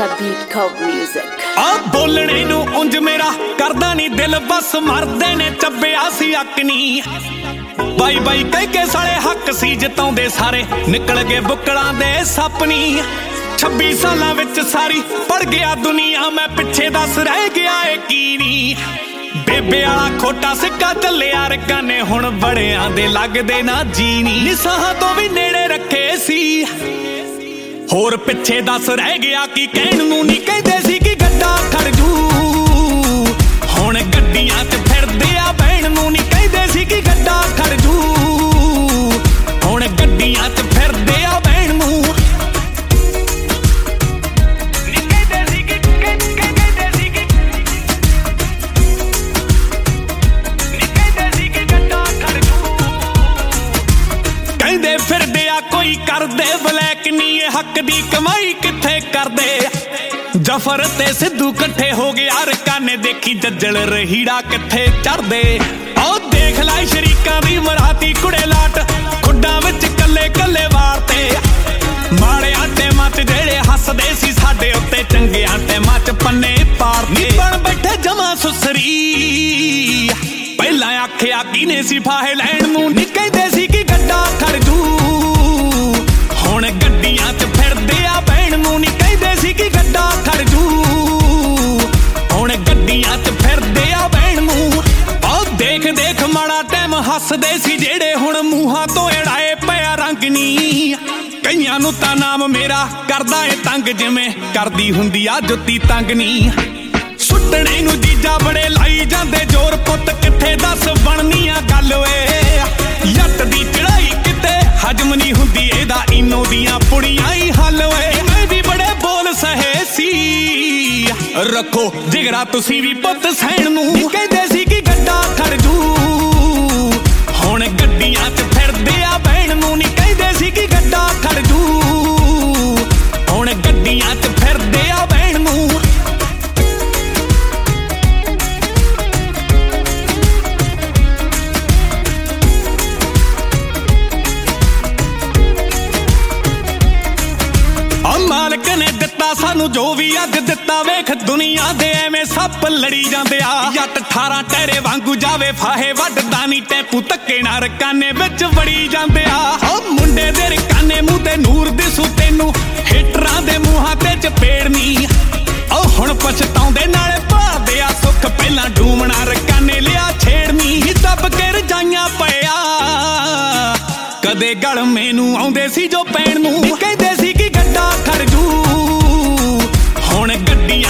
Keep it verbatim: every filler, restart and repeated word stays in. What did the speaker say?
the beat called music। ਆ ਬੋਲਣੇ ਨੂੰ ਉਂਝ ਮੇਰਾ ਕਰਦਾ ਨਹੀਂ ਦਿਲ, ਬਸ ਮਰਦੇ ਨੇ ਚੱਬਿਆ ਸੀ ਅੱਕ ਨੀ। ਬਾਈ ਬਾਈ ਕਹਿ ਕੇ ਸਾਲੇ ਹੱਕ ਸੀ ਜਿਤਾਉਂਦੇ ਸਾਰੇ, ਨਿਕਲ ਗਏ ਬੁੱਕਲਾਂ ਦੇ ਸਪਨੀ। ਛੱਬੀ ਸਾਲਾਂ ਵਿੱਚ ਸਾਰੀ ਪੜ ਗਿਆ ਦੁਨੀਆ, ਮੈਂ ਪਿੱਛੇ ਦੱਸ ਰਹਿ ਗਿਆ ਏ ਕੀ ਨੀ। ਬੇਬੇ ਵਾਲਾ ਖੋਟਾ ਸਿੱਕਾ ਚੱਲਿਆ ਰਕਾਂ ਨੇ, ਹੁਣ ਬੜਿਆਂ ਦੇ ਲੱਗਦੇ ਨਾ ਜੀਣੀ। ਨਿਸਾਹਾਂ ਤੋਂ ਵੀ ਨੇੜੇ ਰੱਖੇ ਸੀ, ਹੋਰ ਪਿੱਛੇ ਦੱਸ ਰਹਿ ਗਿਆ ਕੀ ਕਹਿਣ ਨੂੰ। ਨਹੀਂ ਕਹਿੰਦੇ ਸੀ ਕਿ ਗੱਡਾ ਖੜਜੂ, ਹੁਣ ਗੱਡੀਆਂ 'ਚ ਫਿਰਦੇ ਆ ਬਹਿਣ ਨੂੰ। ਨਹੀਂ ਕਹਿੰਦੇ ਸੀ ਕਿ ਗੱਡਾ ਖੜਜੂ, ਹੁਣ ਗੱਡੀਆਂ 'ਚ ਫਿਰਦੇ ਆ ਬਹਿਣ ਨੂੰ। ਕਹਿੰਦੇ ਫਿਰਦੇ ਆ ਕੋਈ ਕਰਦੇ ਬਲੈਕ ਨੀ, ਇਹ ਹੱਕ ਦੀ ਕਮਾਈ ਕਿੱਥੇ ਕਰਦੇ। ਜਫਰ ਤੇ ਸਿੱਧੂ ਇਕੱਠੇ ਹੋ ਗਏ ਰਕਾਂ ਨੇ, ਦੇਖੀ ਜੱਜਲ ਰਹੀੜਾ ਕਿੱਥੇ ਚੜਦੇ। ਆਹ ਦੇਖ ਲੈ ਸ਼ਰੀਕਾਂ ਦੀ ਮਰਾਤੀ ਕੁੜੇ ਲਾਟ, ਖੁੱਡਾਂ ਵਿੱਚ ਕੱਲੇ ਕੱਲੇ ਵਾਰ ਤੇ। ਮਾੜਿਆਂ ਤੇ ਮੱਚ ਜਿਹੜੇ ਹੱਸਦੇ ਸੀ ਸਾਡੇ ਉੱਤੇ, ਚੰਗਿਆਂ ਤੇ ਮੱਚ ਪੰਨੇ ਪਾਰ ਨੀ। ਬਣ ਬੈਠੇ ਜਮਾ ਸੁਸਰੀ, ਪਹਿਲਾਂ ਆਖਿਆ ਕਿਨੇ ਸੀ ਫਾਹੇ ਲੈਣ ਨੂੰ। ਨੀ ਕਹਿੰਦੇ ਸੀ ਕਿ ਗੱਡਾ ਖੜਜੂ, ਹੁਣ ਗੱਡੀਆਂ 'ਚ ਫਿਰਦੇ ਆ ਬਹਿਣ ਨੂੰ। ਨੀ ਕਹਿੰਦੇ ਸੀ ਕਿ ਗੱਡਾ ਖੜਜੂ, ਹੁਣ ਗੱਡੀਆਂ 'ਚ ਫਿਰਦੇ ਆ ਬਹਿਣ ਨੂੰ। ਆਹ ਦੇਖ ਦੇਖ ਮਾੜਾ ਟਾਈਮ ਹੱਸਦੇ ਸੀ ਜਿਹੜੇ, ਹੁਣ ਮੂੰਹਾਂ ਤੋਂ ਏੜਾਏ ਪਿਆ ਰੰਗ ਨੀ। ਕਈਆਂ ਨੂੰ ਤਾਂ ਨਾਮ ਮੇਰਾ ਕਰਦਾ ਏ ਤੰਗ, ਜਿਵੇਂ ਕਰਦੀ ਹੁੰਦੀ ਆ ਜੁੱਤੀ ਤੰਗ ਨੀ। ਸੁੱਟਣੇ ਨੂੰ ਜੀਜਾ ਬੜੇ ਲਾਈ ਜਾਂਦੇ ਜ਼ੋਰ, ਪੁੱਤ ਕਿੱਥੇ ਦੱਸ ਬਣਨੀ ਆ ਗੱਲ ਓਏ। ਜੱਟ ਦੀ ਚੜਾਈ ਕਿਤੇ ਹਜਮ ਨਹੀਂ ਹੁੰਦੀ, ਇਹਦਾ ਇਨੋ ਦੀਆਂ ਪੁੜੀਆਂ ਹੀ ਹੱਲ ਓਏ। ਮੈਂ ਵੀ ਬੜੇ ਬੋਲ ਸਹੇ ਸੀ, ਰੱਖੋ ਜਿਗਰਾ ਤੁਸੀਂ ਵੀ ਪੁੱਤ ਸਹਿਣ ਨੂੰ। ਕਹਿੰਦੇ ਸੀ ਕਿ ਗੱਡਾ ਖੜਜੂ, ਹੁਣ ਗੱਡੀਆਂ 'ਚ ਫਿਰਦੇ ਆ ਬਹਿਣ ਨੂੰ। ਨਹੀਂ ਕਹਿੰਦੇ ਸੀ ਕਿ ਗੱਡਾ ਖੜਜੂ, ਹੁਣ ਗੱਡੀਆਂ 'ਚ ਫਿਰਦੇ ਆ ਬਹਿਣ ਨੂੰ। ਮਾਲਕ ਨੇ ਦਿੱਤਾ ਸਾਨੂੰ ਜੋ ਵੀ ਅੱਜ ਦਿੱਤਾ, ਵੇਖ ਦੁਨੀਆ ਦੇ ਐਵੇਂ ਸੱਪ ਲੜੀ ਜਾਂਦੇ ਆ। ਜੱਟ ਅਠਾਰਾਂ ਟਹਿਰੇ ਵਾਂਗੂ ਜਾਵੇ ਫਾਹੇ ਵੱਢਦਾ ਨੀ, ਟੈਪੂ ਧੱਕੇ ਨਾਲ ਰਕਾਨੇ ਵਿੱਚ ਵੜੀ ਜਾਂਦੇ ਆ। ਉਹ ਮੁੰਡੇ ਦੇ ਰਕਾਨੇ ਮੂੰਹ ਤੇ ਨੂਰ ਦਿਸੂ ਤੈਨੂੰ, ਹੀਟਰਾਂ ਦੇ ਮੂੰਹਾਂ ਤੇ ਚਪੇੜ ਨੀ। ਉਹ ਹੁਣ ਪਛਤਾਉਂਦੇ ਨਾਲੇ ਭਾਲਦੇ ਆ ਸੁੱਖ, ਪਹਿਲਾਂ ਡੂਮਣਾ ਰਕਾਨੇ ਲਿਆ ਛੇੜਨੀ। ਦੱਬ ਕੇ ਰਜਾਈਆਂ ਪਿਆ ਕਦੇ ਗਲ ਮੈਨੂੰ ਆਉਂਦੇ ਸੀ ਜੋ ਪੈਣ ਨੂੰ। ਕਹਿੰਦੇ ਸੀ ਕਿ ਗੱਡਾ ਖੜਜੂ, ਹੁਣ ਗੱਡੀਆਂ